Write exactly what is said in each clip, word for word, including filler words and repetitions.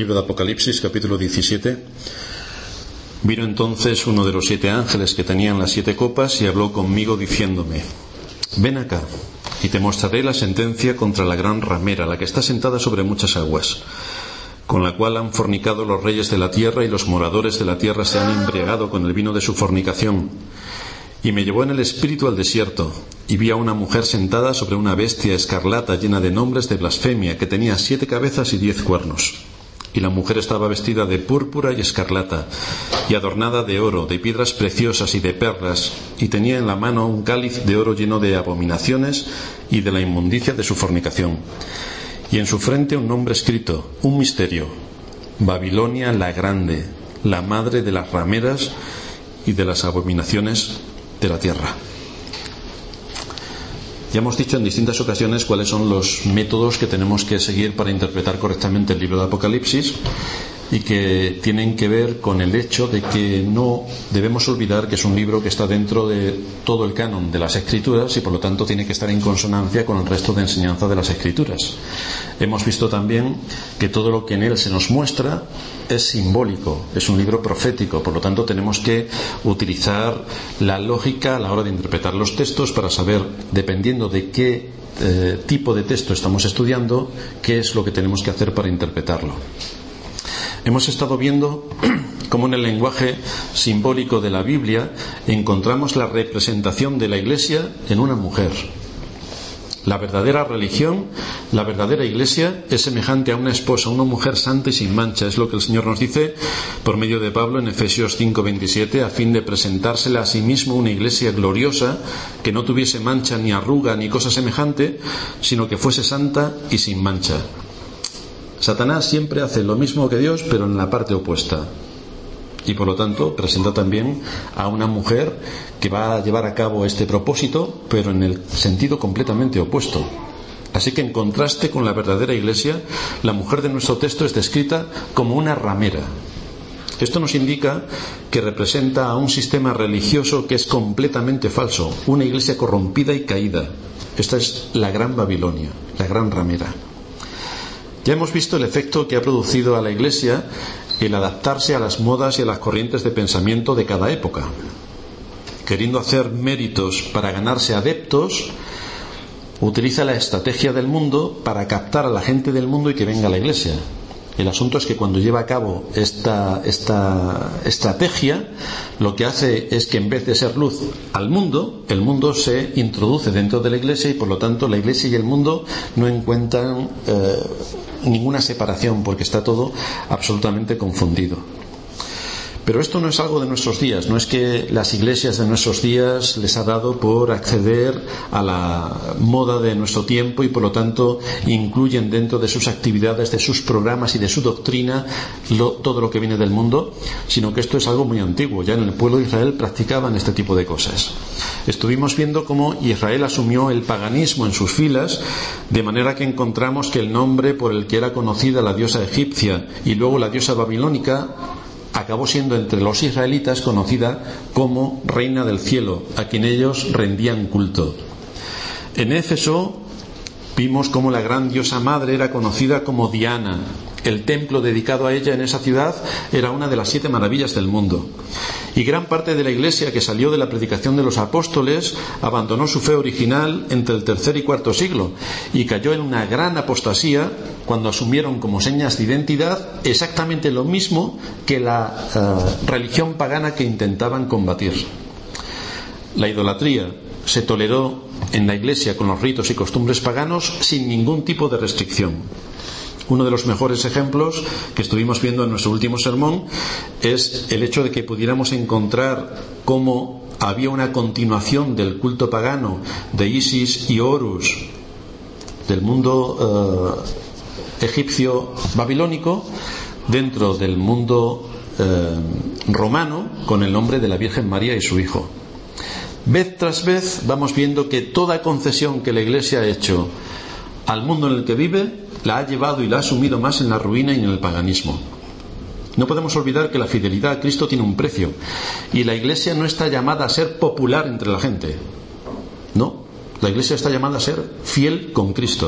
Libro de Apocalipsis, capítulo diecisiete. Vino entonces uno de los siete ángeles que tenían las siete copas y habló conmigo diciéndome: ven acá, y te mostraré la sentencia contra la gran ramera, la que está sentada sobre muchas aguas, con la cual han fornicado los reyes de la tierra, y los moradores de la tierra se han embriagado con el vino de su fornicación. Y me llevó en el espíritu al desierto, y vi a una mujer sentada sobre una bestia escarlata llena de nombres de blasfemia, que tenía siete cabezas y diez cuernos. Y la mujer estaba vestida de púrpura y escarlata, y adornada de oro, de piedras preciosas y de perlas, y tenía en la mano un cáliz de oro lleno de abominaciones y de la inmundicia de su fornicación. Y en su frente un nombre escrito, un misterio: Babilonia la Grande, la madre de las rameras y de las abominaciones de la tierra. Ya hemos dicho en distintas ocasiones cuáles son los métodos que tenemos que seguir para interpretar correctamente el libro de Apocalipsis, y que tienen que ver con el hecho de que no debemos olvidar que es un libro que está dentro de todo el canon de las Escrituras y por lo tanto tiene que estar en consonancia con el resto de enseñanza de las Escrituras. Hemos visto también que todo lo que en él se nos muestra es simbólico, es un libro profético, por lo tanto tenemos que utilizar la lógica a la hora de interpretar los textos para saber, dependiendo de qué eh, tipo de texto estamos estudiando, qué es lo que tenemos que hacer para interpretarlo. Hemos estado viendo cómo en el lenguaje simbólico de la Biblia encontramos la representación de la Iglesia en una mujer. La verdadera religión, la verdadera Iglesia, es semejante a una esposa, una mujer santa y sin mancha. Es lo que el Señor nos dice por medio de Pablo en Efesios cinco veintisiete, a fin de presentársela a sí mismo una Iglesia gloriosa, que no tuviese mancha ni arruga ni cosa semejante, sino que fuese santa y sin mancha. Satanás siempre hace lo mismo que Dios, pero en la parte opuesta. Y por lo tanto presenta también a una mujer que va a llevar a cabo este propósito, pero en el sentido completamente opuesto. Así que en contraste con la verdadera Iglesia, la mujer de nuestro texto es descrita como una ramera. Esto nos indica que representa a un sistema religioso que es completamente falso, una iglesia corrompida y caída. Esta es la gran Babilonia, la gran ramera. Ya hemos visto el efecto que ha producido a la Iglesia el adaptarse a las modas y a las corrientes de pensamiento de cada época. Queriendo hacer méritos para ganarse adeptos, utiliza la estrategia del mundo para captar a la gente del mundo y que venga a la Iglesia. El asunto es que cuando lleva a cabo esta, esta estrategia, lo que hace es que en vez de ser luz al mundo, el mundo se introduce dentro de la Iglesia, y por lo tanto la Iglesia y el mundo no encuentran eh, ninguna separación, porque está todo absolutamente confundido. Pero esto no es algo de nuestros días, no es que las iglesias de nuestros días les ha dado por acceder a la moda de nuestro tiempo y por lo tanto incluyen dentro de sus actividades, de sus programas y de su doctrina lo, todo lo que viene del mundo, sino que esto es algo muy antiguo. Ya en el pueblo de Israel practicaban este tipo de cosas. Estuvimos viendo cómo Israel asumió el paganismo en sus filas, de manera que encontramos que el nombre por el que era conocida la diosa egipcia y luego la diosa babilónica acabó siendo entre los israelitas conocida como Reina del Cielo, a quien ellos rendían culto. En Éfeso vimos cómo la gran diosa madre era conocida como Diana. El templo dedicado a ella en esa ciudad era una de las siete maravillas del mundo. Y gran parte de la iglesia que salió de la predicación de los apóstoles abandonó su fe original entre el tercer y cuarto siglo y cayó en una gran apostasía cuando asumieron como señas de identidad exactamente lo mismo que la uh, religión pagana que intentaban combatir. La idolatría se toleró en la iglesia con los ritos y costumbres paganos sin ningún tipo de restricción. Uno de los mejores ejemplos que estuvimos viendo en nuestro último sermón es el hecho de que pudiéramos encontrar cómo había una continuación del culto pagano de Isis y Horus del mundo eh, egipcio babilónico dentro del mundo eh, romano con el nombre de la Virgen María y su hijo. Vez tras vez vamos viendo que toda concesión que la Iglesia ha hecho al mundo en el que vive la ha llevado y la ha asumido más en la ruina y en el paganismo. No podemos olvidar que la fidelidad a Cristo tiene un precio, y la Iglesia no está llamada a ser popular entre la gente. No, la Iglesia está llamada a ser fiel con Cristo.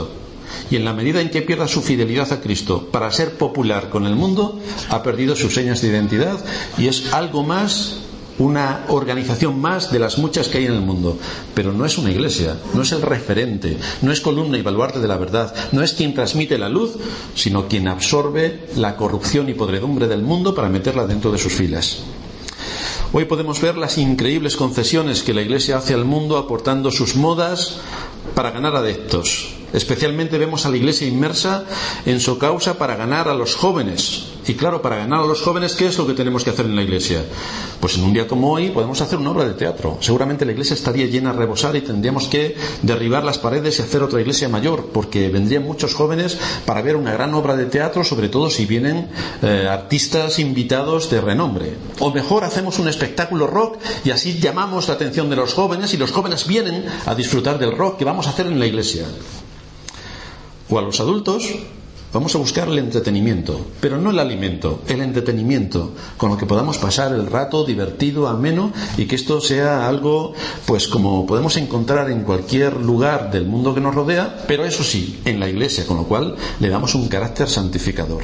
y en la medida en que pierda su fidelidad a Cristo para ser popular con el mundo, ha perdido sus señas de identidad y es algo más, una organización más de las muchas que hay en el mundo. Pero no es una iglesia, no es el referente, no es columna y baluarte de la verdad, no es quien transmite la luz, sino quien absorbe la corrupción y podredumbre del mundo para meterla dentro de sus filas. Hoy podemos ver las increíbles concesiones que la iglesia hace al mundo aportando sus modas para ganar adeptos. Especialmente vemos a la iglesia inmersa en su causa para ganar a los jóvenes. Y claro, para ganar a los jóvenes, ¿qué es lo que tenemos que hacer en la iglesia? Pues en un día como hoy podemos hacer una obra de teatro. Seguramente la iglesia estaría llena a rebosar y tendríamos que derribar las paredes y hacer otra iglesia mayor, porque vendrían muchos jóvenes para ver una gran obra de teatro, sobre todo si vienen eh, artistas invitados de renombre. O mejor, hacemos un espectáculo rock y así llamamos la atención de los jóvenes y los jóvenes vienen a disfrutar del rock que vamos a hacer en la iglesia. O a los adultos vamos a buscar el entretenimiento, pero no el alimento, el entretenimiento, con lo que podamos pasar el rato divertido, ameno, y que esto sea algo pues como podemos encontrar en cualquier lugar del mundo que nos rodea, pero eso sí, en la iglesia, con lo cual le damos un carácter santificador.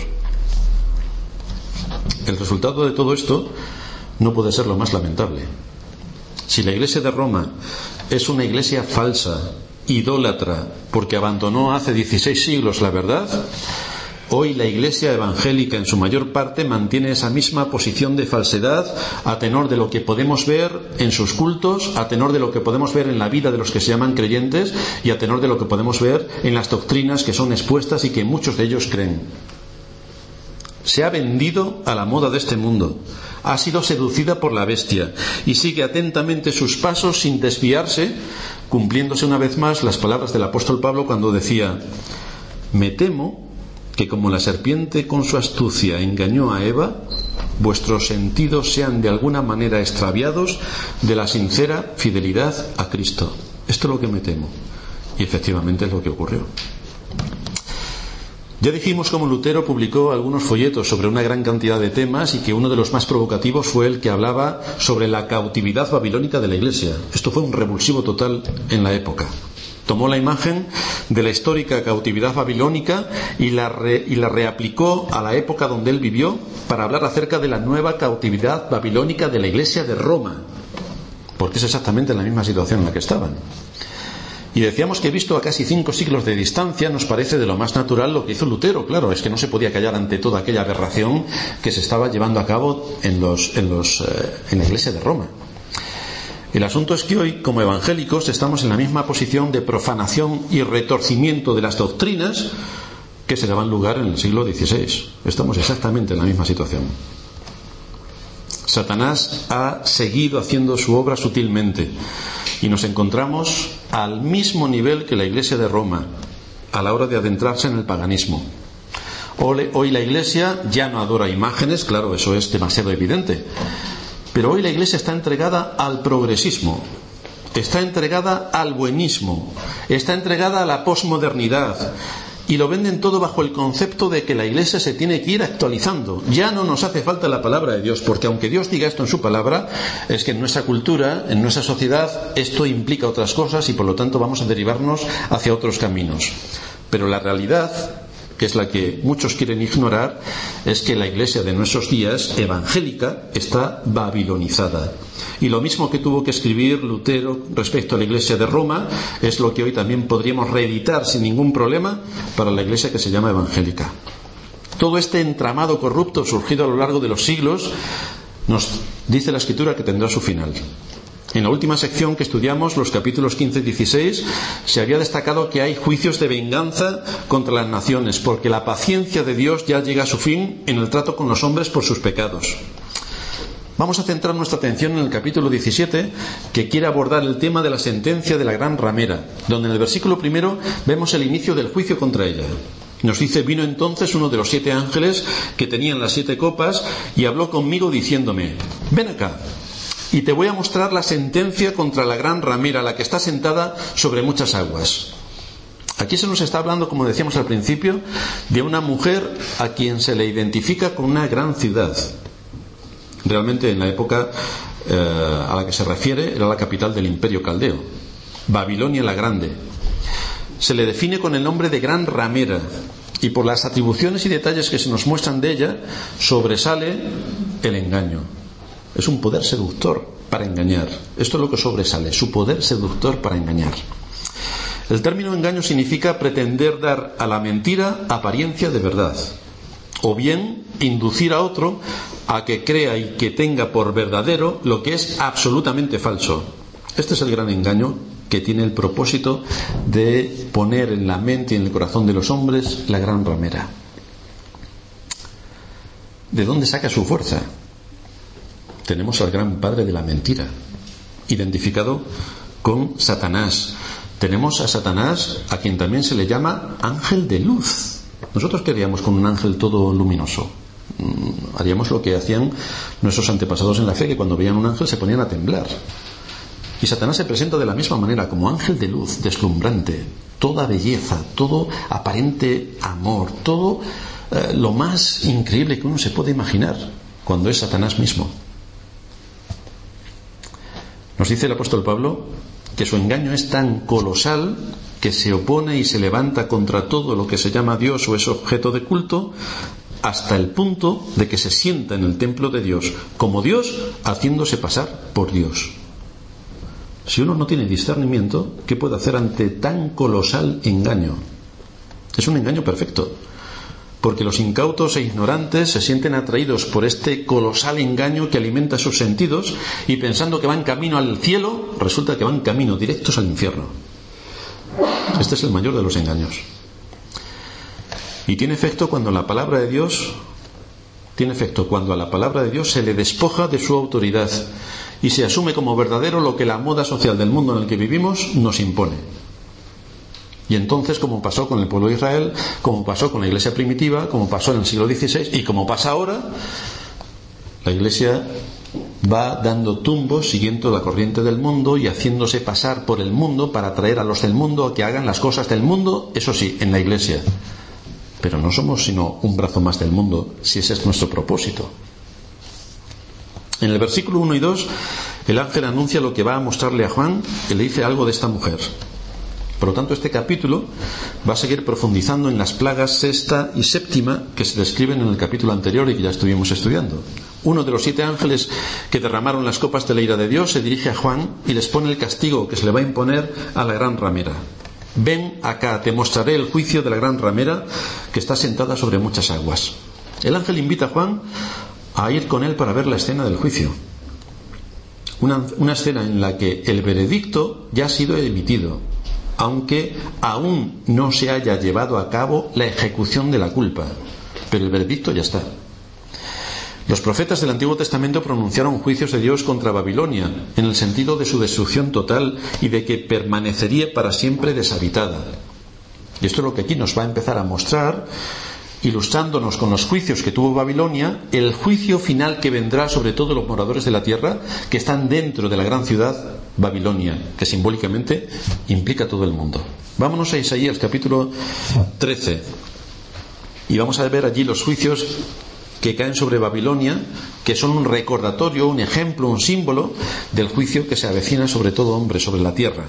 El resultado de todo esto no puede ser lo más lamentable. Si la iglesia de Roma es una iglesia falsa, idólatra, porque abandonó hace dieciséis siglos la verdad, hoy la iglesia evangélica en su mayor parte mantiene esa misma posición de falsedad a tenor de lo que podemos ver en sus cultos, a tenor de lo que podemos ver en la vida de los que se llaman creyentes y a tenor de lo que podemos ver en las doctrinas que son expuestas y que muchos de ellos creen. Se ha vendido a la moda de este mundo, ha sido seducida por la bestia y sigue atentamente sus pasos sin desviarse, cumpliéndose una vez más las palabras del apóstol Pablo cuando decía: me temo que como la serpiente con su astucia engañó a Eva, vuestros sentidos sean de alguna manera extraviados de la sincera fidelidad a Cristo. Esto es lo que me temo, y efectivamente es lo que ocurrió. Ya dijimos cómo Lutero publicó algunos folletos sobre una gran cantidad de temas y que uno de los más provocativos fue el que hablaba sobre la cautividad babilónica de la Iglesia. Esto fue un revulsivo total en la época. Tomó la imagen de la histórica cautividad babilónica y la, re, y la reaplicó a la época donde él vivió para hablar acerca de la nueva cautividad babilónica de la Iglesia de Roma, porque es exactamente la misma situación en la que estaban. Y decíamos que visto a casi cinco siglos de distancia nos parece de lo más natural lo que hizo Lutero. Claro, es que no se podía callar ante toda aquella aberración que se estaba llevando a cabo en, los, en, los, eh, en la Iglesia de Roma. El asunto es que hoy, como evangélicos, estamos en la misma posición de profanación y retorcimiento de las doctrinas que se daban lugar en el siglo dieciséis. Estamos exactamente en la misma situación. Satanás ha seguido haciendo su obra sutilmente y nos encontramos al mismo nivel que la Iglesia de Roma a la hora de adentrarse en el paganismo. Hoy la Iglesia ya no adora imágenes, claro, eso es demasiado evidente, pero hoy la Iglesia está entregada al progresismo, está entregada al buenismo, está entregada a la posmodernidad. Y lo venden todo bajo el concepto de que la Iglesia se tiene que ir actualizando. Ya no nos hace falta la palabra de Dios, porque aunque Dios diga esto en su palabra, es que en nuestra cultura, en nuestra sociedad, esto implica otras cosas y por lo tanto vamos a derivarnos hacia otros caminos. Pero la realidad, que es la que muchos quieren ignorar, es que la Iglesia de nuestros días, evangélica, está babilonizada. Y lo mismo que tuvo que escribir Lutero respecto a la Iglesia de Roma es lo que hoy también podríamos reeditar sin ningún problema para la Iglesia que se llama evangélica. Todo este entramado corrupto surgido a lo largo de los siglos nos dice la Escritura que tendrá su final. En la última sección que estudiamos, los capítulos quince y dieciséis, se había destacado que hay juicios de venganza contra las naciones, porque la paciencia de Dios ya llega a su fin en el trato con los hombres por sus pecados. Vamos a centrar nuestra atención en el capítulo diecisiete, que quiere abordar el tema de la sentencia de la gran ramera, donde en el versículo primero vemos el inicio del juicio contra ella. Nos dice: vino entonces uno de los siete ángeles que tenían las siete copas y habló conmigo diciéndome: ven acá, y te voy a mostrar la sentencia contra la gran ramera, la que está sentada sobre muchas aguas. Aquí se nos está hablando, como decíamos al principio, de una mujer a quien se le identifica con una gran ciudad. Realmente en la época eh, a la que se refiere era la capital del Imperio Caldeo, Babilonia la Grande. se le define con el nombre de gran ramera, y por las atribuciones y detalles que se nos muestran de ella, sobresale el engaño. Es un poder seductor para engañar. Esto es lo que sobresale, su poder seductor para engañar. El término engaño significa pretender dar a la mentira apariencia de verdad, o bien inducir a otro a que crea y que tenga por verdadero lo que es absolutamente falso. Este es el gran engaño, que tiene el propósito de poner en la mente y en el corazón de los hombres la gran ramera. ¿De dónde saca su fuerza? Tenemos al gran padre de la mentira, identificado con Satanás. Tenemos a Satanás, a quien también se le llama ángel de luz. Nosotros queríamos con un ángel todo luminoso. Haríamos lo que hacían nuestros antepasados en la fe, que cuando veían un ángel se ponían a temblar. Y Satanás se presenta de la misma manera, como ángel de luz, deslumbrante, toda belleza, todo aparente amor, todo eh, lo más increíble que uno se puede imaginar, cuando es Satanás mismo. Nos dice el apóstol Pablo que su engaño es tan colosal que se opone y se levanta contra todo lo que se llama Dios o es objeto de culto, hasta el punto de que se sienta en el templo de Dios como Dios, haciéndose pasar por Dios. Si uno no tiene discernimiento, ¿qué puede hacer ante tan colosal engaño? Es un engaño perfecto, porque los incautos e ignorantes se sienten atraídos por este colosal engaño que alimenta sus sentidos, y pensando que van camino al cielo, resulta que van camino directos al infierno. Este es el mayor de los engaños. Y tiene efecto cuando la palabra de Dios tiene efecto cuando a la palabra de Dios se le despoja de su autoridad y se asume como verdadero lo que la moda social del mundo en el que vivimos nos impone. Y entonces, como pasó con el pueblo de Israel, como pasó con la iglesia primitiva, como pasó en el siglo dieciséis y como pasa ahora, la iglesia va dando tumbos siguiendo la corriente del mundo y haciéndose pasar por el mundo para atraer a los del mundo a que hagan las cosas del mundo, eso sí, en la iglesia. Pero no somos sino un brazo más del mundo, si ese es nuestro propósito. En el versículo uno y dos, el ángel anuncia lo que va a mostrarle a Juan, que le dice algo de esta mujer. Por lo tanto, este capítulo va a seguir profundizando en las plagas sexta y séptima que se describen en el capítulo anterior y que ya estuvimos estudiando. Uno de los siete ángeles que derramaron las copas de la ira de Dios se dirige a Juan y les pone el castigo que se le va a imponer a la gran ramera. Ven acá, te mostraré el juicio de la gran ramera que está sentada sobre muchas aguas. El ángel invita a Juan a ir con él para ver la escena del juicio. Una, una escena en la que el veredicto ya ha sido emitido, aunque aún no se haya llevado a cabo la ejecución de la culpa, pero el veredicto ya está. Los profetas del Antiguo Testamento pronunciaron juicios de Dios contra Babilonia, en el sentido de su destrucción total y de que permanecería para siempre deshabitada. Y esto es lo que aquí nos va a empezar a mostrar, ilustrándonos con los juicios que tuvo Babilonia, el juicio final que vendrá sobre todos los moradores de la tierra que están dentro de la gran ciudad Babilonia, que simbólicamente implica todo el mundo. Vámonos a Isaías capítulo trece y vamos a ver allí los juicios que caen sobre Babilonia, que son un recordatorio, un ejemplo, un símbolo del juicio que se avecina sobre todo hombre, sobre la tierra.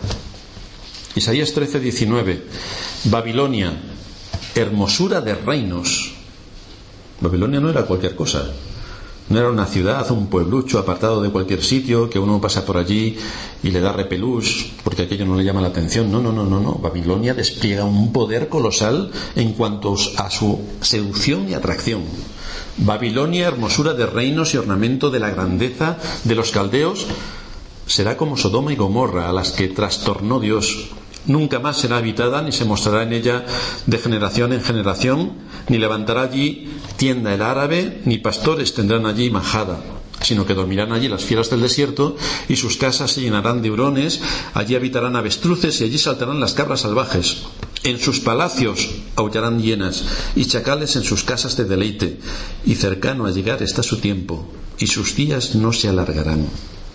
Isaías trece, diecinueve. Babilonia, hermosura de reinos. Babilonia no era cualquier cosa. No era una ciudad, un pueblucho apartado de cualquier sitio que uno pasa por allí y le da repelús porque aquello no le llama la atención. No, no, no, no, no. Babilonia despliega un poder colosal en cuanto a su seducción y atracción. Babilonia, hermosura de reinos y ornamento de la grandeza de los caldeos, será como Sodoma y Gomorra, a las que trastornó Dios. Nunca más será habitada, ni se mostrará en ella de generación en generación, ni levantará allí tienda el árabe, ni pastores tendrán allí majada, sino que dormirán allí las fieras del desierto, y sus casas se llenarán de hurones, allí habitarán avestruces y allí saltarán las cabras salvajes. En sus palacios aullarán hienas y chacales en sus casas de deleite, y cercano a llegar está su tiempo, y sus días no se alargarán.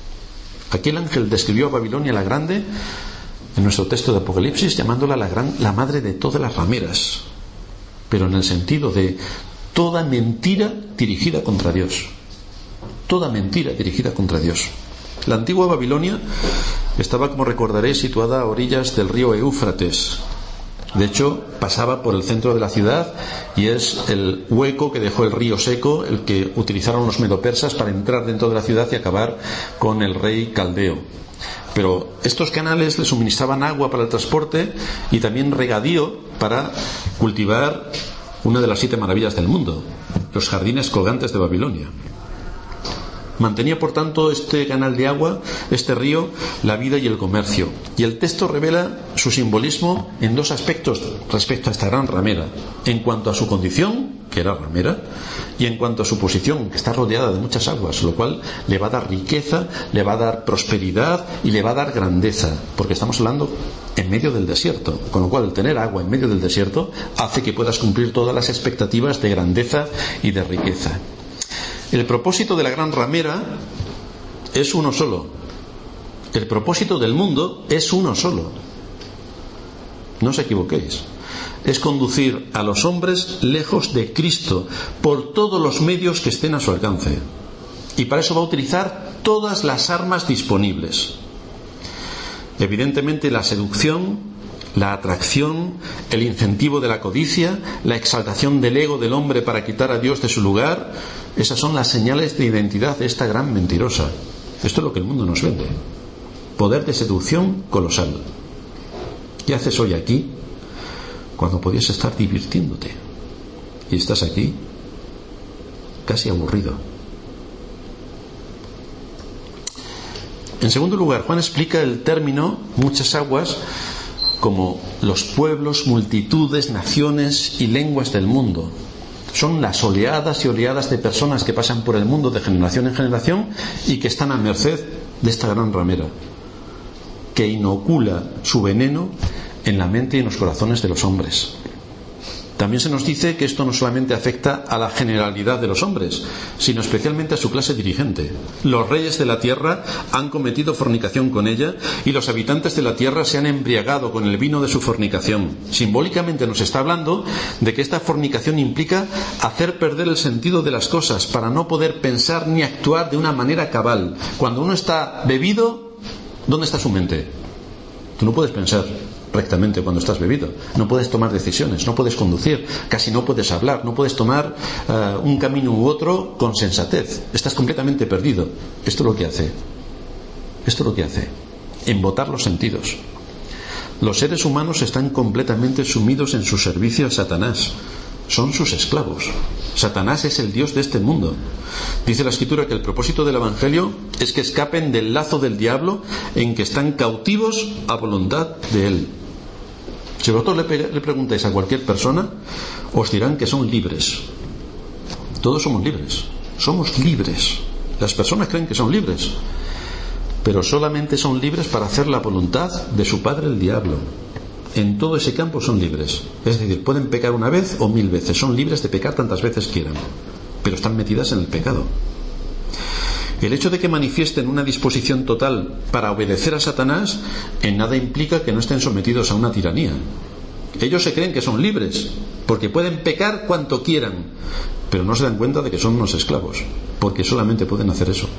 Aquí el ángel describió a Babilonia la Grande en nuestro texto de Apocalipsis, llamándola la, gran, la madre de todas las rameras, pero en el sentido de toda mentira dirigida contra Dios. Toda mentira dirigida contra Dios. La antigua Babilonia estaba, como recordaréis, situada a orillas del río Éufrates, De hecho, pasaba por el centro de la ciudad y es el hueco que dejó el río seco el que utilizaron los medopersas para entrar dentro de la ciudad y acabar con el rey caldeo. Pero estos canales le suministraban agua para el transporte y también regadío para cultivar una de las siete maravillas del mundo, los jardines colgantes de Babilonia. Mantenía, por tanto, este canal de agua, este río, la vida y el comercio. Y el texto revela su simbolismo en dos aspectos respecto a esta gran ramera. En cuanto a su condición, que era ramera, y en cuanto a su posición, que está rodeada de muchas aguas, lo cual le va a dar riqueza, le va a dar prosperidad y le va a dar grandeza, porque estamos hablando en medio del desierto, con lo cual el tener agua en medio del desierto hace que puedas cumplir todas las expectativas de grandeza y de riqueza. El propósito de la gran ramera es uno solo. El propósito del mundo es uno solo. No os equivoquéis. Es conducir a los hombres lejos de Cristo por todos los medios que estén a su alcance. Y para eso va a utilizar todas las armas disponibles. Evidentemente la seducción, la atracción, el incentivo de la codicia, la exaltación del ego del hombre para quitar a Dios de su lugar, esas son las señales de identidad de esta gran mentirosa. Esto es lo que el mundo nos vende. Poder de seducción colosal. ¿Qué haces hoy aquí cuando podías estar divirtiéndote? Y estás aquí casi aburrido. En segundo lugar, Juan explica el término muchas aguas como los pueblos, multitudes, naciones y lenguas del mundo. Son las oleadas y oleadas de personas que pasan por el mundo de generación en generación y que están a merced de esta gran ramera, que inocula su veneno en la mente y en los corazones de los hombres. También se nos dice que esto no solamente afecta a la generalidad de los hombres, sino especialmente a su clase dirigente. Los reyes de la tierra han cometido fornicación con ella y los habitantes de la tierra se han embriagado con el vino de su fornicación. Simbólicamente nos está hablando de que esta fornicación implica hacer perder el sentido de las cosas para no poder pensar ni actuar de una manera cabal. Cuando uno está bebido, ¿dónde está su mente? Tú no puedes pensar rectamente cuando estás bebido, no puedes tomar decisiones, no puedes conducir, casi no puedes hablar, no puedes tomar uh, un camino u otro con sensatez, estás completamente perdido. Esto es lo que hace esto es lo que hace embotar los sentidos. Los seres humanos están completamente sumidos en su servicio a Satanás, son sus esclavos. Satanás es el Dios de este mundo. Dice la Escritura que el propósito del Evangelio es que escapen del lazo del diablo en que están cautivos a voluntad de él. Si vosotros le, le preguntáis a cualquier persona, os dirán que son libres. Todos somos libres. Somos libres. Las personas creen que son libres, pero solamente son libres para hacer la voluntad de su padre el diablo. En todo ese campo son libres. Es decir, pueden pecar una vez o mil veces. Son libres de pecar tantas veces quieran, pero están metidas en el pecado. El hecho de que manifiesten una disposición total para obedecer a Satanás en nada implica que no estén sometidos a una tiranía. Ellos se creen que son libres porque pueden pecar cuanto quieran, pero no se dan cuenta de que son unos esclavos, porque solamente pueden hacer eso.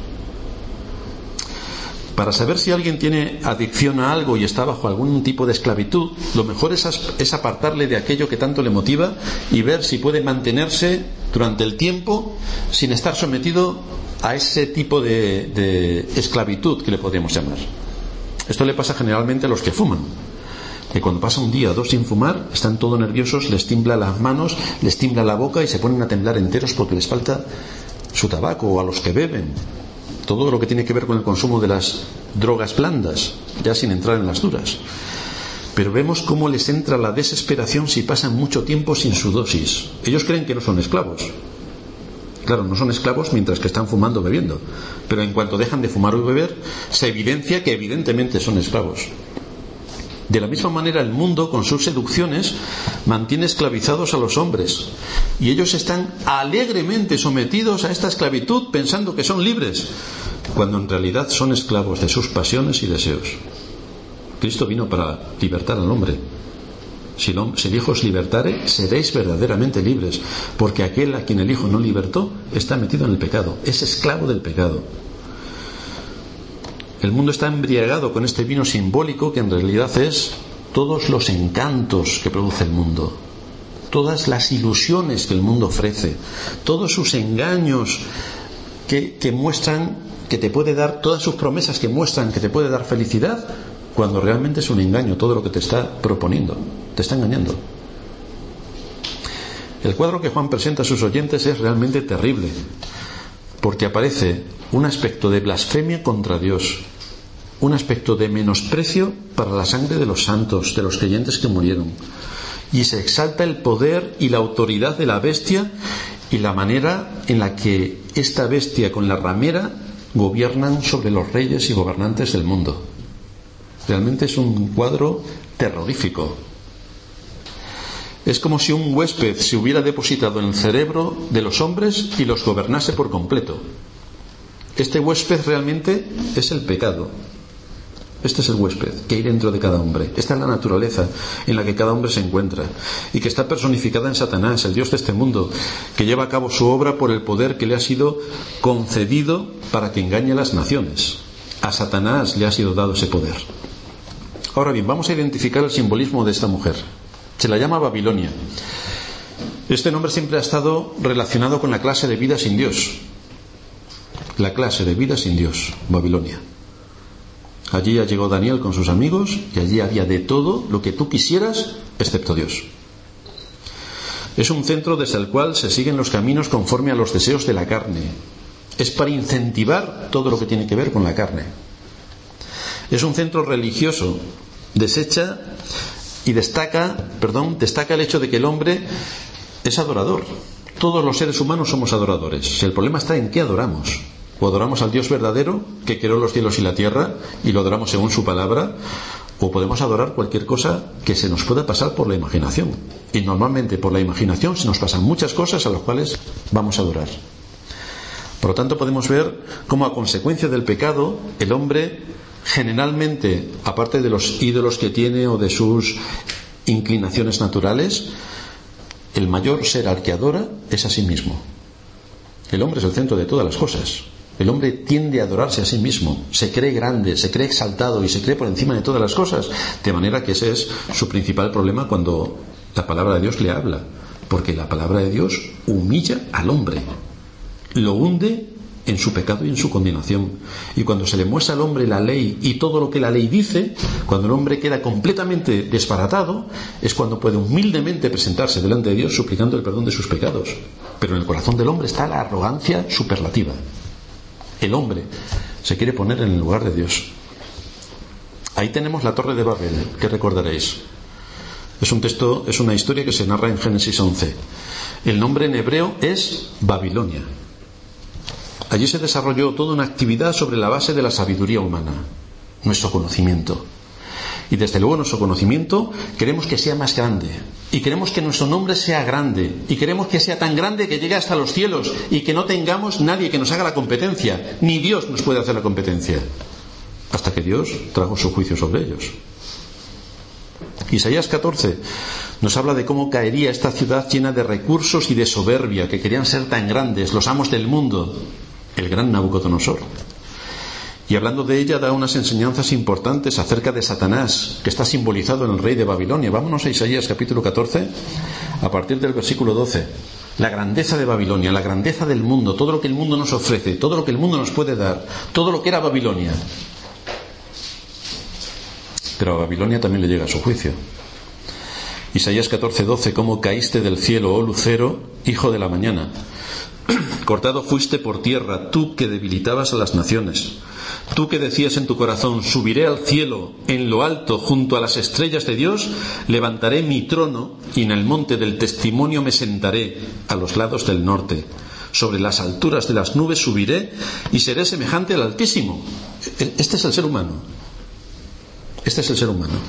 Para saber si alguien tiene adicción a algo y está bajo algún tipo de esclavitud, lo mejor es, es apartarle de aquello que tanto le motiva y ver si puede mantenerse durante el tiempo sin estar sometido a ese tipo de, de esclavitud que le podríamos llamar. Esto le pasa generalmente a los que fuman, que cuando pasa un día o dos sin fumar están todos nerviosos, les tiembla las manos, les tiembla la boca y se ponen a temblar enteros porque les falta su tabaco, o a los que beben. Todo lo que tiene que ver con el consumo de las drogas blandas, ya sin entrar en las duras. Pero vemos cómo les entra la desesperación si pasan mucho tiempo sin su dosis. Ellos creen que no son esclavos. Claro, no son esclavos mientras que están fumando o bebiendo, pero en cuanto dejan de fumar o beber, se evidencia que evidentemente son esclavos. De la misma manera, el mundo, con sus seducciones, mantiene esclavizados a los hombres, y ellos están alegremente sometidos a esta esclavitud pensando que son libres, cuando en realidad son esclavos de sus pasiones y deseos. Cristo vino para libertar al hombre. Si el Hijo os libertare, seréis verdaderamente libres, porque aquel a quien el Hijo no libertó está metido en el pecado, es esclavo del pecado. El mundo está embriagado con este vino simbólico que en realidad es todos los encantos que produce el mundo, todas las ilusiones que el mundo ofrece, todos sus engaños que, que muestran que te puede dar, todas sus promesas que muestran que te puede dar felicidad, cuando realmente es un engaño todo lo que te está proponiendo, te está engañando. El cuadro que Juan presenta a sus oyentes es realmente terrible, porque aparece un aspecto de blasfemia contra Dios, un aspecto de menosprecio para la sangre de los santos, de los creyentes que murieron, y se exalta el poder y la autoridad de la bestia y la manera en la que esta bestia con la ramera gobiernan sobre los reyes y gobernantes del mundo. Realmente es un cuadro terrorífico. Es como si un huésped se hubiera depositado en el cerebro de los hombres y los gobernase por completo. Este huésped realmente es el pecado. Este es el huésped que hay dentro de cada hombre. Esta es la naturaleza en la que cada hombre se encuentra y que está personificada en Satanás, el Dios de este mundo, que lleva a cabo su obra por el poder que le ha sido concedido para que engañe a las naciones. A Satanás le ha sido dado ese poder. Ahora bien, vamos a identificar el simbolismo de esta mujer. Se la llama Babilonia. Este nombre siempre ha estado relacionado con la clase de vida sin Dios. La clase de vida sin Dios, Babilonia. Allí ya llegó Daniel con sus amigos y allí había de todo lo que tú quisieras, excepto Dios. Es un centro desde el cual se siguen los caminos conforme a los deseos de la carne. Es para incentivar todo lo que tiene que ver con la carne. Es un centro religioso. Desecha y destaca, perdón, destaca el hecho de que el hombre es adorador. Todos los seres humanos somos adoradores. El problema está en qué adoramos. O adoramos al Dios verdadero, que creó los cielos y la tierra, y lo adoramos según su palabra, o podemos adorar cualquier cosa que se nos pueda pasar por la imaginación. Y normalmente por la imaginación se nos pasan muchas cosas a las cuales vamos a adorar. Por lo tanto, podemos ver cómo a consecuencia del pecado, el hombre generalmente, aparte de los ídolos que tiene o de sus inclinaciones naturales, el mayor ser al que adora es a sí mismo. El hombre es el centro de todas las cosas. El hombre tiende a adorarse a sí mismo, se cree grande, se cree exaltado y se cree por encima de todas las cosas, de manera que ese es su principal problema cuando la palabra de Dios le habla, porque la palabra de Dios humilla al hombre, lo hunde en su pecado y en su condenación. Y cuando se le muestra al hombre la ley y todo lo que la ley dice, cuando el hombre queda completamente desbaratado, es cuando puede humildemente presentarse delante de Dios suplicando el perdón de sus pecados. Pero en el corazón del hombre está la arrogancia superlativa. El hombre se quiere poner en el lugar de Dios. Ahí tenemos la Torre de Babel, que recordaréis. Es un texto, es una historia que se narra en Génesis once. El nombre en hebreo es Babilonia. Allí se desarrolló toda una actividad sobre la base de la sabiduría humana, nuestro conocimiento. Y desde luego nuestro conocimiento queremos que sea más grande. Y queremos que nuestro nombre sea grande. Y queremos que sea tan grande que llegue hasta los cielos. Y que no tengamos nadie que nos haga la competencia. Ni Dios nos puede hacer la competencia. Hasta que Dios trajo su juicio sobre ellos. Isaías catorce nos habla de cómo caería esta ciudad llena de recursos y de soberbia, que querían ser tan grandes, los amos del mundo, el gran Nabucodonosor. Y hablando de ella da unas enseñanzas importantes acerca de Satanás, que está simbolizado en el rey de Babilonia. Vámonos a Isaías capítulo catorce, a partir del versículo doce. La grandeza de Babilonia, la grandeza del mundo, todo lo que el mundo nos ofrece, todo lo que el mundo nos puede dar, todo lo que era Babilonia. Pero a Babilonia también le llega su juicio. Isaías catorce doce. Cómo caíste del cielo, oh lucero, hijo de la mañana. Cortado fuiste por tierra, tú que debilitabas a las naciones. Tú que decías en tu corazón, subiré al cielo, en lo alto, junto a las estrellas de Dios, levantaré mi trono y en el monte del testimonio me sentaré, a los lados del norte. Sobre las alturas de las nubes subiré y seré semejante al Altísimo. Este es el ser humano. Este es el ser humano.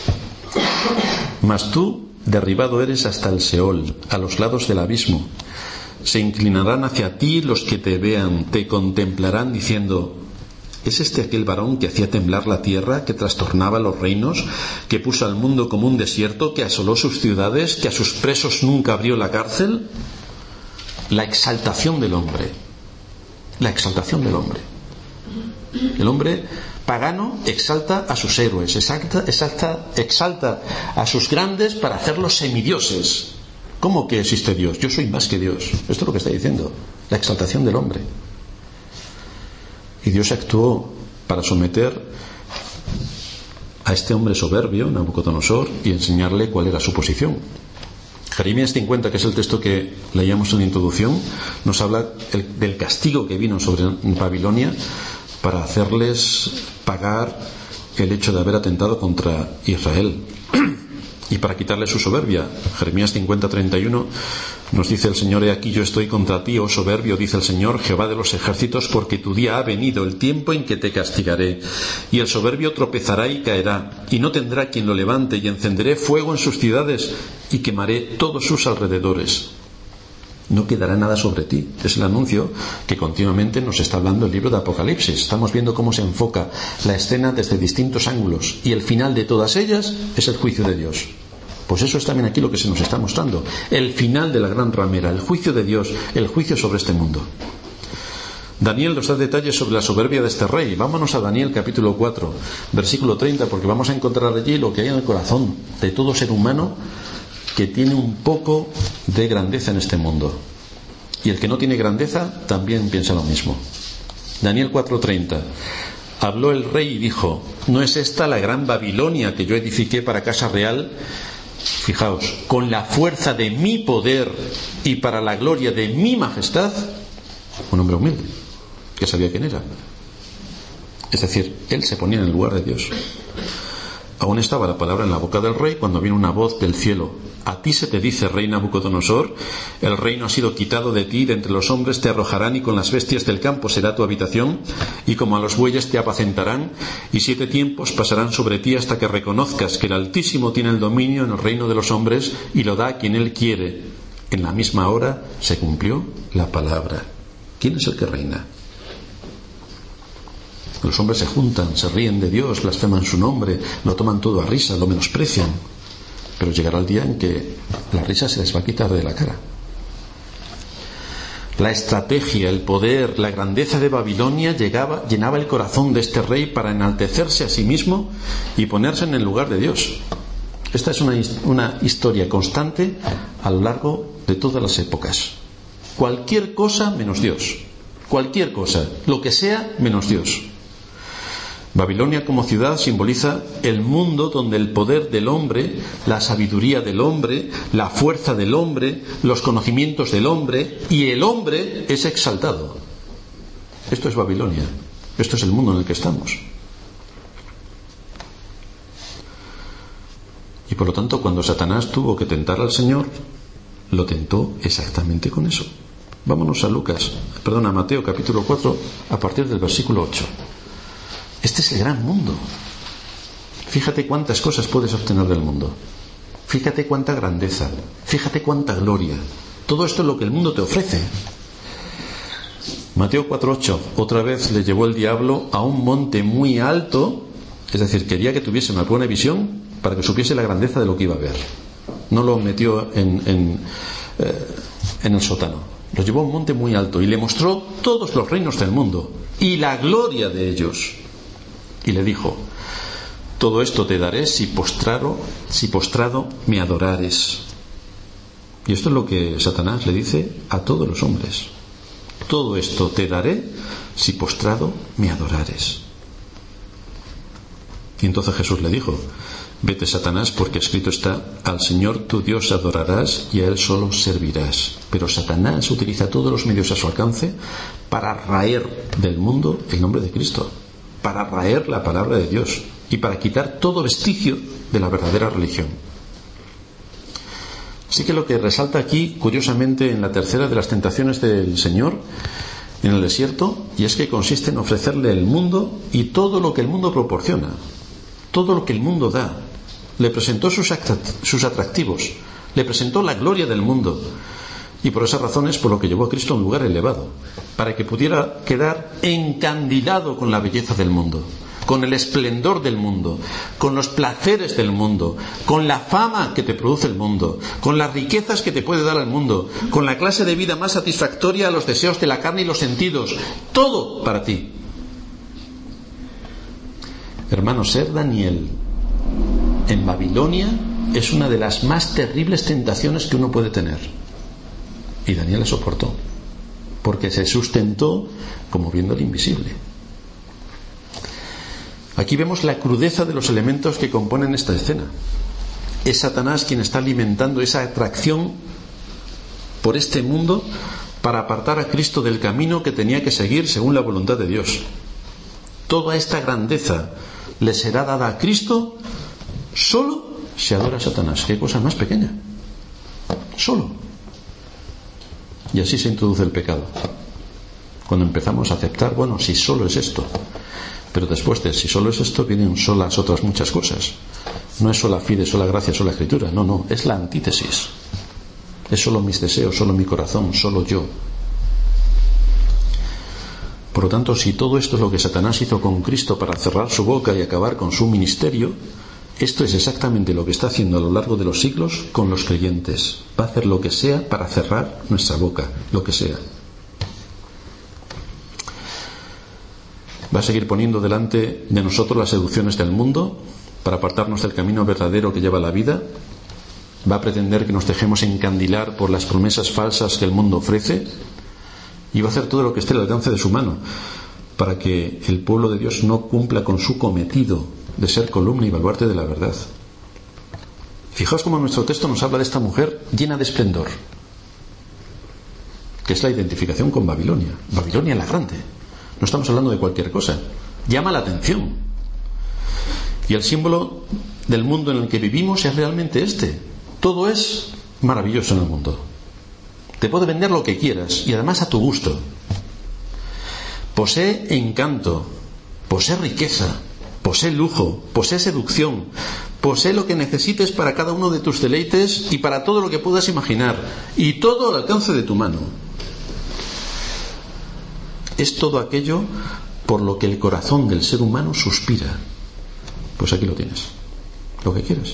Mas tú, derribado eres hasta el Seol, a los lados del abismo. Se inclinarán hacia ti los que te vean, te contemplarán diciendo: ¿es este aquel varón que hacía temblar la tierra, que trastornaba los reinos, que puso al mundo como un desierto, que asoló sus ciudades, que a sus presos nunca abrió la cárcel? La exaltación del hombre. La exaltación del hombre. El hombre pagano exalta a sus héroes, exalta, exalta, exalta a sus grandes para hacerlos semidioses. ¿Cómo que existe Dios? Yo soy más que Dios. Esto es lo que está diciendo, la exaltación del hombre. Y Dios actuó para someter a este hombre soberbio, Nabucodonosor, y enseñarle cuál era su posición. Jeremías cincuenta, que es el texto que leíamos en la introducción, nos habla el, del castigo que vino sobre Babilonia para hacerles pagar el hecho de haber atentado contra Israel y para quitarle su soberbia. Jeremías cincuenta, treinta y uno nos dice el Señor: he aquí yo estoy contra ti, oh soberbio, dice el Señor, Jehová de los ejércitos, porque tu día ha venido, el tiempo en que te castigaré. Y el soberbio tropezará y caerá, y no tendrá quien lo levante, y encenderé fuego en sus ciudades, y quemaré todos sus alrededores. No quedará nada sobre ti. Es el anuncio que continuamente nos está hablando el libro de Apocalipsis. Estamos viendo cómo se enfoca la escena desde distintos ángulos, y el final de todas ellas es el juicio de Dios. Pues eso es también aquí lo que se nos está mostrando, el final de la gran ramera, el juicio de Dios, el juicio sobre este mundo. Daniel nos da detalles sobre la soberbia de este rey. Vámonos a Daniel capítulo cuatro, versículo treinta, porque vamos a encontrar allí lo que hay en el corazón de todo ser humano que tiene un poco de grandeza en este mundo. Y el que no tiene grandeza también piensa lo mismo. Daniel cuatro treinta. Habló el rey y dijo: ¿no es esta la gran Babilonia que yo edifiqué para casa real? Fijaos, con la fuerza de mi poder y para la gloria de mi majestad. Un hombre humilde, que sabía quién era. Es decir, él se ponía en el lugar de Dios. Aún estaba la palabra en la boca del rey cuando vino una voz del cielo: a ti se te dice, rey Nabucodonosor, el reino ha sido quitado de ti, de entre los hombres te arrojarán, y con las bestias del campo será tu habitación, y como a los bueyes te apacentarán, y siete tiempos pasarán sobre ti hasta que reconozcas que el Altísimo tiene el dominio en el reino de los hombres y lo da a quien él quiere. En la misma hora se cumplió la palabra. ¿Quién es el que reina? Los hombres se juntan, se ríen de Dios, blasfeman su nombre, lo toman todo a risa, lo menosprecian. Pero llegará el día en que la risa se les va a quitar de la cara. La estrategia, el poder, la grandeza de Babilonia llegaba, llenaba el corazón de este rey para enaltecerse a sí mismo y ponerse en el lugar de Dios. Esta es una, una historia constante a lo largo de todas las épocas. Cualquier cosa menos Dios. Cualquier cosa, lo que sea menos Dios. Babilonia como ciudad simboliza el mundo donde el poder del hombre, la sabiduría del hombre, la fuerza del hombre, los conocimientos del hombre y el hombre es exaltado. Esto es Babilonia. Esto es el mundo en el que estamos. Y por lo tanto, cuando Satanás tuvo que tentar al Señor, lo tentó exactamente con eso. Vámonos a Lucas, perdón, a Mateo capítulo cuatro, a partir del versículo ocho. Este es el gran mundo. Fíjate cuántas cosas puedes obtener del mundo. Fíjate cuánta grandeza. Fíjate cuánta gloria. Todo esto es lo que el mundo te ofrece. Mateo cuatro ocho. Otra vez le llevó el diablo a un monte muy alto, es decir, quería que tuviese una buena visión para que supiese la grandeza de lo que iba a ver. No lo metió en, en, eh, en el sótano. Lo llevó a un monte muy alto y le mostró todos los reinos del mundo y la gloria de ellos. Y le dijo: todo esto te daré si postrado, si postrado me adorares. Y esto es lo que Satanás le dice a todos los hombres: todo esto te daré si postrado me adorares. Y entonces Jesús le dijo: vete, Satanás, porque escrito está: al Señor tu Dios adorarás y a Él solo servirás. Pero Satanás utiliza todos los medios a su alcance para raer del mundo el nombre de Cristo, para raer la palabra de Dios y para quitar todo vestigio de la verdadera religión. Así que lo que resalta aquí, curiosamente, en la tercera de las tentaciones del Señor en el desierto, y es que consiste en ofrecerle el mundo y todo lo que el mundo proporciona, todo lo que el mundo da. Le presentó sus atractivos, le presentó la gloria del mundo, y por esas razones por lo que llevó a Cristo a un lugar elevado, para que pudiera quedar encandilado con la belleza del mundo, con el esplendor del mundo, con los placeres del mundo, con la fama que te produce el mundo, con las riquezas que te puede dar el mundo, con la clase de vida más satisfactoria a los deseos de la carne y los sentidos, todo para ti. Hermanos, ser Daniel en Babilonia es una de las más terribles tentaciones que uno puede tener. Y Daniel la soportó, porque se sustentó como viendo el invisible. Aquí vemos la crudeza de los elementos que componen esta escena. Es Satanás quien está alimentando esa atracción por este mundo para apartar a Cristo del camino que tenía que seguir según la voluntad de Dios. Toda esta grandeza le será dada a Cristo solo si adora a Satanás. Qué cosa más pequeña. Solo. Y así se introduce el pecado. Cuando empezamos a aceptar, bueno, si solo es esto. Pero después de si solo es esto, vienen solas otras muchas cosas. No es sola fide, sola gracia, sola escritura. No, no, es la antítesis. Es solo mis deseos, solo mi corazón, solo yo. Por lo tanto, si todo esto es lo que Satanás hizo con Cristo para cerrar su boca y acabar con su ministerio, esto es exactamente lo que está haciendo a lo largo de los siglos con los creyentes. Va a hacer lo que sea para cerrar nuestra boca, lo que sea. Va a seguir poniendo delante de nosotros las seducciones del mundo para apartarnos del camino verdadero que lleva la vida. Va a pretender que nos dejemos encandilar por las promesas falsas que el mundo ofrece, y va a hacer todo lo que esté al alcance de su mano para que el pueblo de Dios no cumpla con su cometido de ser columna y baluarte de la verdad. Fijaos cómo nuestro texto nos habla de esta mujer llena de esplendor, que es la identificación con Babilonia. Babilonia la grande. No estamos hablando de cualquier cosa. Llama la atención. Y el símbolo del mundo en el que vivimos es realmente este. Todo es maravilloso en el mundo. Te puede vender lo que quieras y además a tu gusto. Posee encanto, posee riqueza, posee lujo, posee seducción, posee lo que necesites para cada uno de tus deleites y para todo lo que puedas imaginar, y todo al alcance de tu mano. Es todo aquello por lo que el corazón del ser humano suspira. Pues aquí lo tienes, lo que quieres.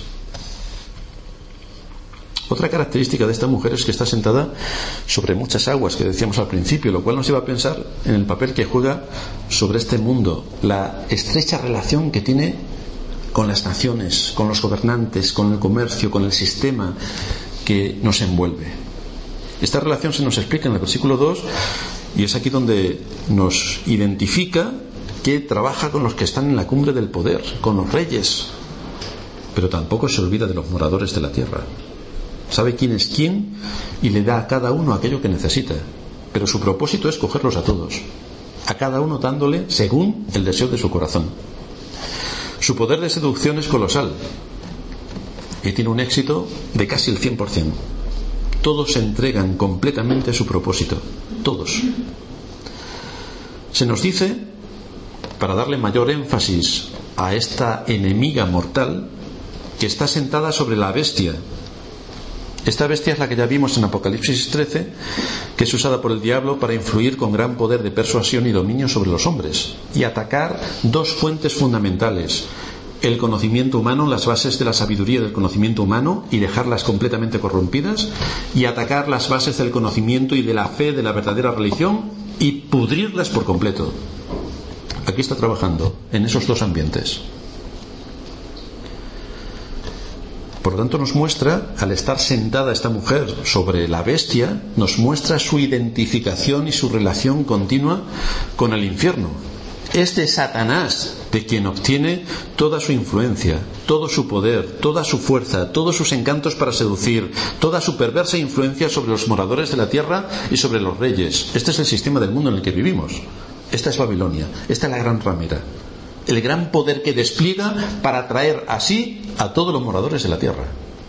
Otra característica de esta mujer es que está sentada sobre muchas aguas, que decíamos al principio, lo cual nos lleva a pensar en el papel que juega sobre este mundo, la estrecha relación que tiene con las naciones, con los gobernantes, con el comercio, con el sistema que nos envuelve. Esta relación se nos explica en el versículo dos, y es aquí donde nos identifica que trabaja con los que están en la cumbre del poder, con los reyes, pero tampoco se olvida de los moradores de la tierra. Sabe quién es quién y le da a cada uno aquello que necesita, pero su propósito es cogerlos a todos, a cada uno dándole según el deseo de su corazón. Su poder de seducción es colosal y tiene un éxito de casi el cien por ciento. Todos se entregan completamente a su propósito, todos. Se nos dice, para darle mayor énfasis a esta enemiga mortal, que está sentada sobre la bestia. Esta bestia es la que ya vimos en Apocalipsis trece, que es usada por el diablo para influir con gran poder de persuasión y dominio sobre los hombres y atacar dos fuentes fundamentales: el conocimiento humano, las bases de la sabiduría del conocimiento humano, y dejarlas completamente corrompidas, y atacar las bases del conocimiento y de la fe de la verdadera religión y pudrirlas por completo. Aquí está trabajando en esos dos ambientes. Por lo tanto, nos muestra, al estar sentada esta mujer sobre la bestia, nos muestra su identificación y su relación continua con el infierno. Es de Satanás de quien obtiene toda su influencia, todo su poder, toda su fuerza, todos sus encantos para seducir, toda su perversa influencia sobre los moradores de la tierra y sobre los reyes. Este es el sistema del mundo en el que vivimos. Esta es Babilonia, esta es la gran ramera, el gran poder que despliega para atraer así a todos los moradores de la tierra.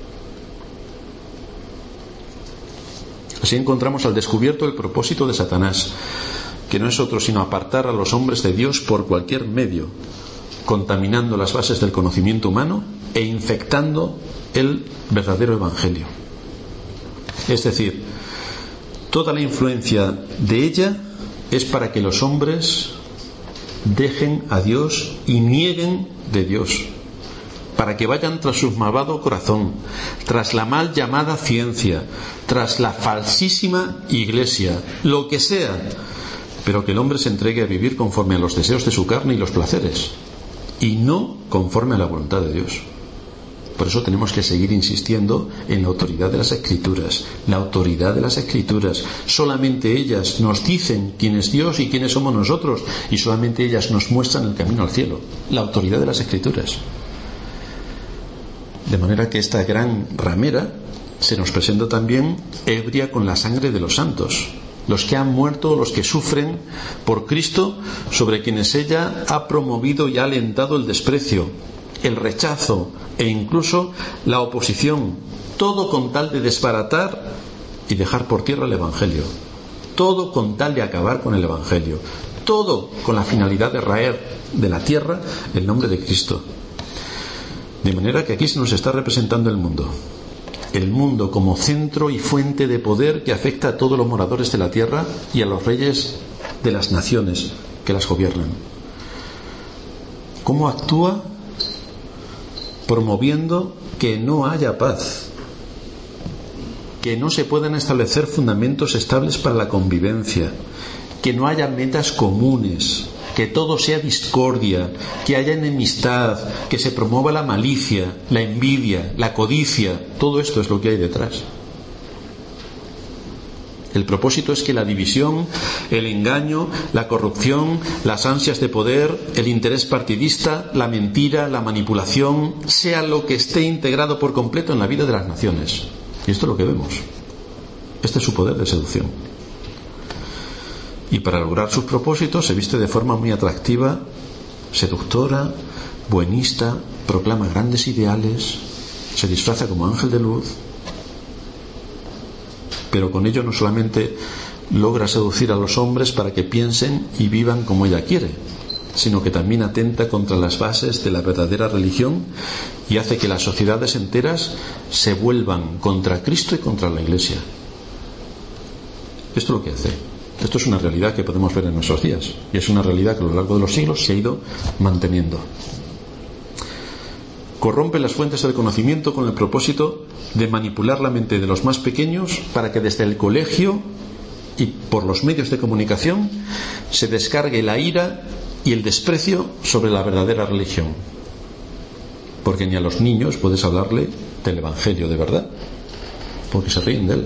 Así encontramos al descubierto el propósito de Satanás, que no es otro sino apartar a los hombres de Dios por cualquier medio, contaminando las bases del conocimiento humano e infectando el verdadero evangelio. Es decir, toda la influencia de ella es para que los hombres dejen a Dios y nieguen de Dios, para que vayan tras su malvado corazón, tras la mal llamada ciencia, tras la falsísima iglesia, lo que sea, pero que el hombre se entregue a vivir conforme a los deseos de su carne y los placeres. y no conforme a la voluntad de Dios. Por eso tenemos que seguir insistiendo en la autoridad de las Escrituras. La autoridad de las Escrituras. Solamente ellas nos dicen quién es Dios y quiénes somos nosotros, y solamente ellas nos muestran el camino al cielo. La autoridad de las Escrituras. De manera que esta gran ramera se nos presenta también ebria con la sangre de los santos, los que han muerto, los que sufren por Cristo, sobre quienes ella ha promovido y ha alentado el desprecio, el rechazo e incluso la oposición, todo con tal de desbaratar y dejar por tierra el Evangelio, todo con tal de acabar con el Evangelio, todo con la finalidad de raer de la tierra el nombre de Cristo. De manera que aquí se nos está representando el mundo, el mundo como centro y fuente de poder que afecta a todos los moradores de la tierra y a los reyes de las naciones que las gobiernan. ¿Cómo actúa? Promoviendo que no haya paz, que no se puedan establecer fundamentos estables para la convivencia, que no haya metas comunes, que todo sea discordia, que haya enemistad, que se promueva la malicia, la envidia, la codicia. Todo esto es lo que hay detrás. El propósito es que la división, el engaño, la corrupción, las ansias de poder, el interés partidista, la mentira, la manipulación, sea lo que esté integrado por completo en la vida de las naciones. Y esto es lo que vemos. Este es su poder de seducción. Y para lograr sus propósitos se viste de forma muy atractiva, seductora, buenista, proclama grandes ideales, se disfraza como ángel de luz. Pero con ello no solamente logra seducir a los hombres para que piensen y vivan como ella quiere, sino que también atenta contra las bases de la verdadera religión y hace que las sociedades enteras se vuelvan contra Cristo y contra la Iglesia. Esto es lo que hace. Esto es una realidad que podemos ver en nuestros días, y es una realidad que a lo largo de los siglos se ha ido manteniendo. Corrompe las fuentes del conocimiento con el propósito de manipular la mente de los más pequeños para que desde el colegio y por los medios de comunicación se descargue la ira y el desprecio sobre la verdadera religión. Porque ni a los niños puedes hablarle del Evangelio de verdad, porque se ríen de él.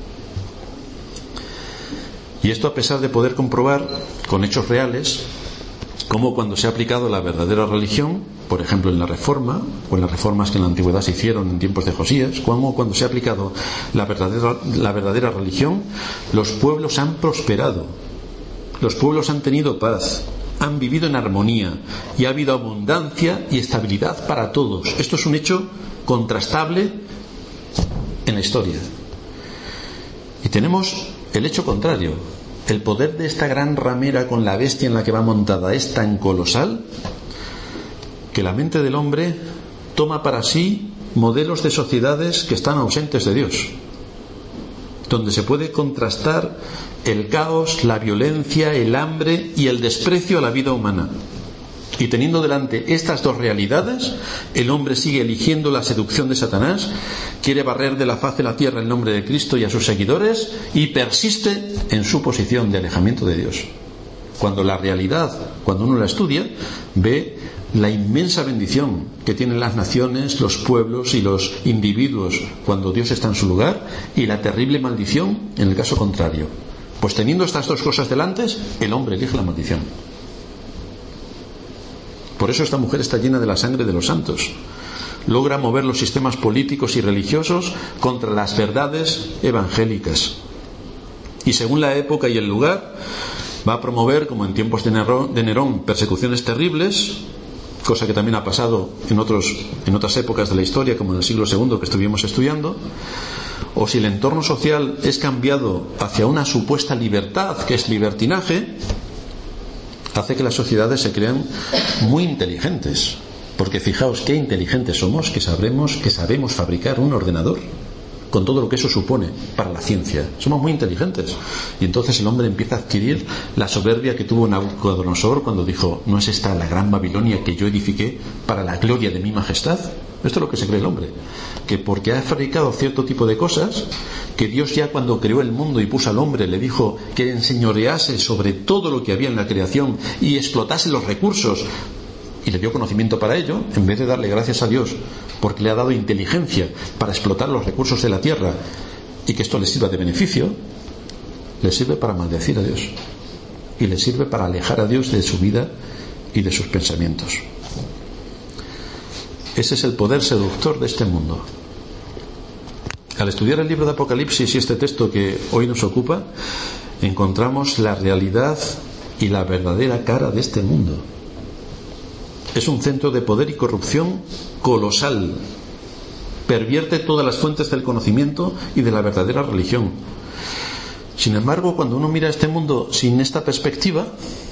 Y esto a pesar de poder comprobar con hechos reales cómo cuando se ha aplicado la verdadera religión, por ejemplo en la Reforma, o en las reformas que en la antigüedad se hicieron en tiempos de Josías, cómo cuando se ha aplicado la verdadera, la verdadera religión, los pueblos han prosperado, los pueblos han tenido paz, han vivido en armonía y ha habido abundancia y estabilidad para todos. Esto es un hecho contrastable en la historia. Y tenemos el hecho contrario. El poder de esta gran ramera con la bestia en la que va montada es tan colosal que la mente del hombre toma para sí modelos de sociedades que están ausentes de Dios, donde se puede contrastar el caos, la violencia, el hambre y el desprecio a la vida humana. Y teniendo delante estas dos realidades, el hombre sigue eligiendo la seducción de Satanás, quiere barrer de la faz de la tierra el nombre de Cristo y a sus seguidores, y persiste en su posición de alejamiento de Dios. Cuando la realidad, cuando uno la estudia, ve la inmensa bendición que tienen las naciones, los pueblos y los individuos cuando Dios está en su lugar, y la terrible maldición en el caso contrario. Pues teniendo estas dos cosas delante, el hombre elige la maldición. Por eso esta mujer está llena de la sangre de los santos. Logra mover los sistemas políticos y religiosos contra las verdades evangélicas. Y según la época y el lugar, va a promover, como en tiempos de Nerón, de Nerón, persecuciones terribles, cosa que también ha pasado en, otros, en otras épocas de la historia, como en el siglo segundo que estuvimos estudiando. O si el entorno social es cambiado hacia una supuesta libertad, que es libertinaje, hace que las sociedades se crean muy inteligentes. Porque fijaos qué inteligentes somos, que sabremos, que sabemos fabricar un ordenador con todo lo que eso supone para la ciencia. Somos muy inteligentes. Y entonces el hombre empieza a adquirir la soberbia que tuvo Nabucodonosor cuando dijo: ¿no es esta la gran Babilonia que yo edifiqué para la gloria de mi majestad? Esto es lo que se cree el hombre, que porque ha fabricado cierto tipo de cosas, que Dios ya cuando creó el mundo y puso al hombre le dijo que enseñorease sobre todo lo que había en la creación y explotase los recursos y le dio conocimiento para ello, en vez de darle gracias a Dios porque le ha dado inteligencia para explotar los recursos de la tierra y que esto le sirva de beneficio, le sirve para maldecir a Dios y le sirve para alejar a Dios de su vida y de sus pensamientos. Ese es el poder seductor de este mundo. Al estudiar el libro de Apocalipsis y este texto que hoy nos ocupa, encontramos la realidad y la verdadera cara de este mundo. Es un centro de poder y corrupción colosal. Pervierte todas las fuentes del conocimiento y de la verdadera religión. Sin embargo, cuando uno mira este mundo sin esta perspectiva,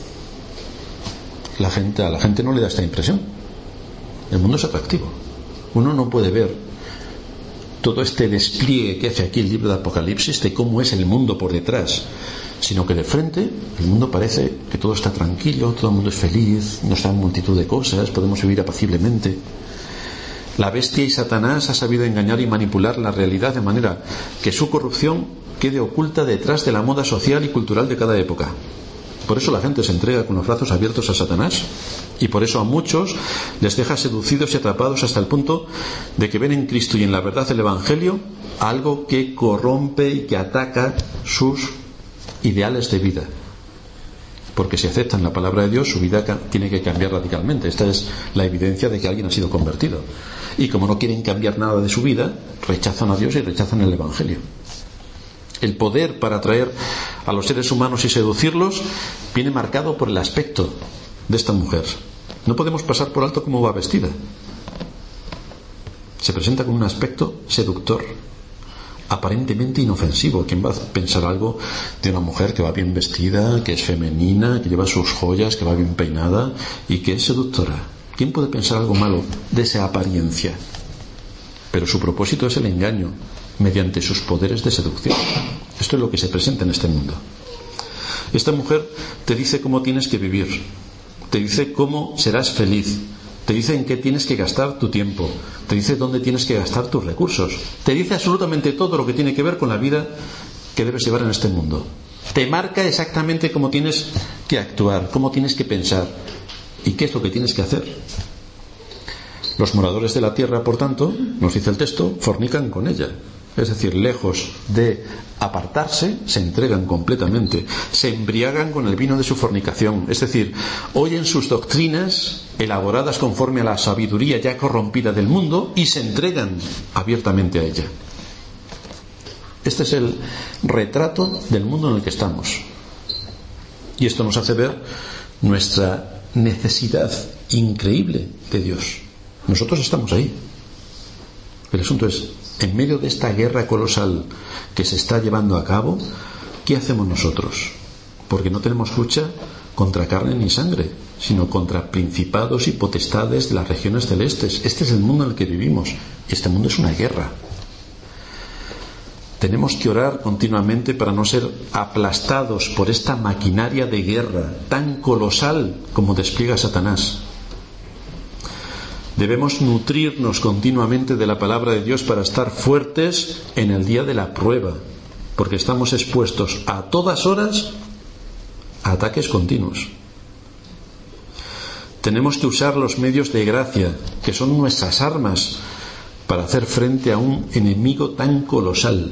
la gente, a la gente no le da esta impresión. El mundo es atractivo. Uno no puede ver todo este despliegue que hace aquí el libro de Apocalipsis de cómo es el mundo por detrás, sino que de frente el mundo parece que todo está tranquilo, todo el mundo es feliz, nos dan multitud de cosas, podemos vivir apaciblemente. La bestia y Satanás ha sabido engañar y manipular la realidad de manera que su corrupción quede oculta detrás de la moda social y cultural de cada época. Por eso la gente se entrega con los brazos abiertos a Satanás, y por eso a muchos les deja seducidos y atrapados hasta el punto de que ven en Cristo y en la verdad del Evangelio algo que corrompe y que ataca sus ideales de vida. Porque si aceptan la palabra de Dios, su vida tiene que cambiar radicalmente. Esta es la evidencia de que alguien ha sido convertido. Y como no quieren cambiar nada de su vida, rechazan a Dios y rechazan el Evangelio. El poder para atraer a los seres humanos y seducirlos viene marcado por el aspecto de esta mujer. No podemos pasar por alto cómo va vestida. Se presenta con un aspecto seductor, aparentemente inofensivo. ¿Quién va a pensar algo de una mujer que va bien vestida, que es femenina, que lleva sus joyas, que va bien peinada y que es seductora? ¿Quién puede pensar algo malo de esa apariencia? Pero su propósito es el engaño mediante sus poderes de seducción. Esto es lo que se presenta en este mundo. Esta mujer te dice cómo tienes que vivir, te dice cómo serás feliz, te dice en qué tienes que gastar tu tiempo, te dice dónde tienes que gastar tus recursos, te dice absolutamente todo lo que tiene que ver con la vida que debes llevar en este mundo. Te marca exactamente cómo tienes que actuar, cómo tienes que pensar y qué es lo que tienes que hacer. Los moradores de la tierra, por tanto, nos dice el texto, fornican con ella. Es decir, lejos de apartarse, se entregan completamente, se embriagan con el vino de su fornicación. Es decir, oyen sus doctrinas elaboradas conforme a la sabiduría ya corrompida del mundo y se entregan abiertamente a ella. Este es el retrato del mundo en el que estamos. Y esto nos hace ver nuestra necesidad increíble de Dios. Nosotros estamos ahí. El asunto es, en medio de esta guerra colosal que se está llevando a cabo, ¿qué hacemos nosotros? Porque no tenemos lucha contra carne ni sangre, sino contra principados y potestades de las regiones celestes. Este es el mundo en el que vivimos. Este mundo es una guerra. Tenemos que orar continuamente para no ser aplastados por esta maquinaria de guerra tan colosal como despliega Satanás. Debemos nutrirnos continuamente de la palabra de Dios para estar fuertes en el día de la prueba, porque estamos expuestos a todas horas a ataques continuos. Tenemos que usar los medios de gracia, que son nuestras armas, para hacer frente a un enemigo tan colosal.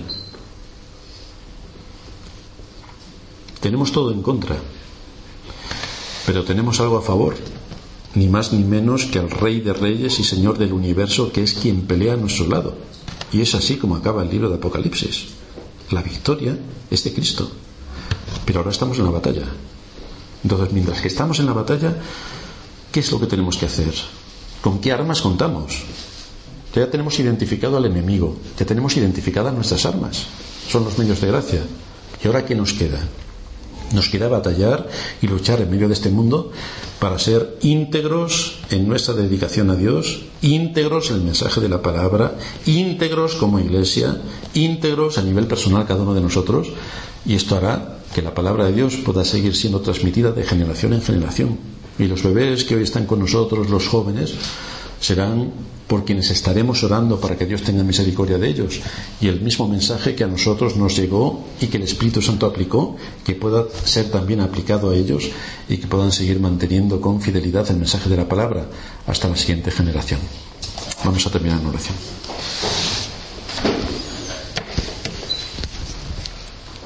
Tenemos todo en contra, pero tenemos algo a favor. Ni más ni menos que al Rey de Reyes y Señor del Universo, que es quien pelea a nuestro lado. Y es así como acaba el libro de Apocalipsis. La victoria es de Cristo. Pero ahora estamos en la batalla. Entonces, mientras que estamos en la batalla, ¿qué es lo que tenemos que hacer? ¿Con qué armas contamos? Ya tenemos identificado al enemigo, ya tenemos identificadas nuestras armas. Son los medios de gracia. ¿Y ahora qué nos queda? Nos queda batallar y luchar en medio de este mundo para ser íntegros en nuestra dedicación a Dios, íntegros en el mensaje de la palabra, íntegros como iglesia, íntegros a nivel personal cada uno de nosotros, y esto hará que la palabra de Dios pueda seguir siendo transmitida de generación en generación. Y los bebés que hoy están con nosotros, los jóvenes, serán por quienes estaremos orando para que Dios tenga misericordia de ellos, y el mismo mensaje que a nosotros nos llegó y que el Espíritu Santo aplicó, que pueda ser también aplicado a ellos y que puedan seguir manteniendo con fidelidad el mensaje de la palabra hasta la siguiente generación. Vamos a terminar en oración.